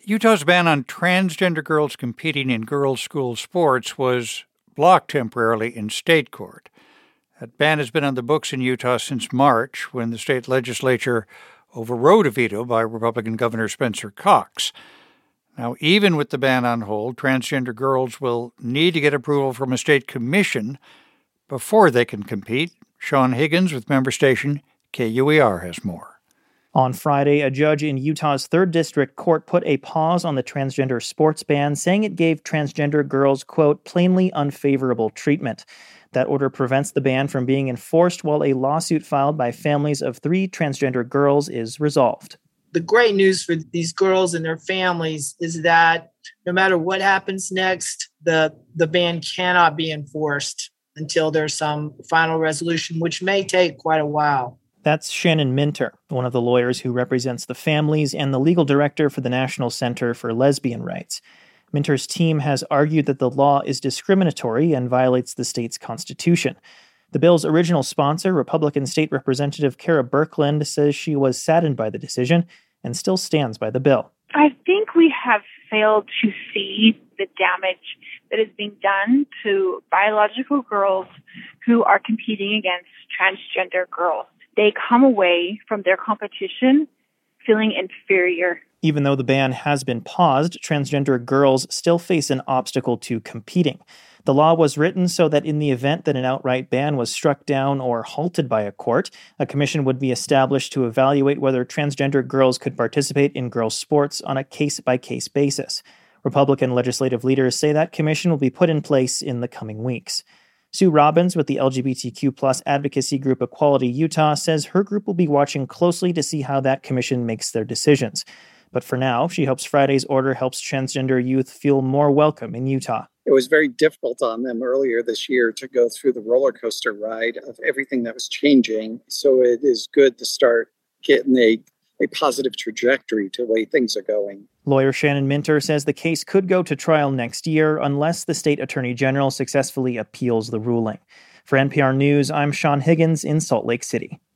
Utah's ban on transgender girls competing in girls' school sports was blocked temporarily in state court. That ban has been on the books in Utah since March, when the state legislature overrode a veto by Republican Governor Spencer Cox. Now, even with the ban on hold, transgender girls will need to get approval from a state commission before they can compete. Sean Higgins with member station KUER has more. On Friday, a judge in Utah's 3rd District Court put a pause on the transgender sports ban, saying it gave transgender girls, quote, plainly unfavorable treatment. That order prevents the ban from being enforced while a lawsuit filed by families of 3 transgender girls is resolved. The great news for these girls and their families is that no matter what happens next, the ban cannot be enforced until there's some final resolution, which may take quite a while. That's Shannon Minter, one of the lawyers who represents the families and the legal director for the National Center for Lesbian Rights. Minter's team has argued that the law is discriminatory and violates the state's constitution. The bill's original sponsor, Republican State Representative Kara Birkeland, says she was saddened by the decision and still stands by the bill. I think we have failed to see the damage that is being done to biological girls who are competing against transgender girls. They come away from their competition feeling inferior. Even though the ban has been paused, transgender girls still face an obstacle to competing. The law was written so that in the event that an outright ban was struck down or halted by a court, a commission would be established to evaluate whether transgender girls could participate in girls' sports on a case-by-case basis. Republican legislative leaders say that commission will be put in place in the coming weeks. Sue Robbins with the LGBTQ+ advocacy group Equality Utah says her group will be watching closely to see how that commission makes their decisions. But for now, she hopes Friday's order helps transgender youth feel more welcome in Utah. It was very difficult on them earlier this year to go through the roller coaster ride of everything that was changing. So it is good to start getting a positive trajectory to the way things are going. Lawyer Shannon Minter says the case could go to trial next year unless the state attorney general successfully appeals the ruling. For NPR News, I'm Sean Higgins in Salt Lake City.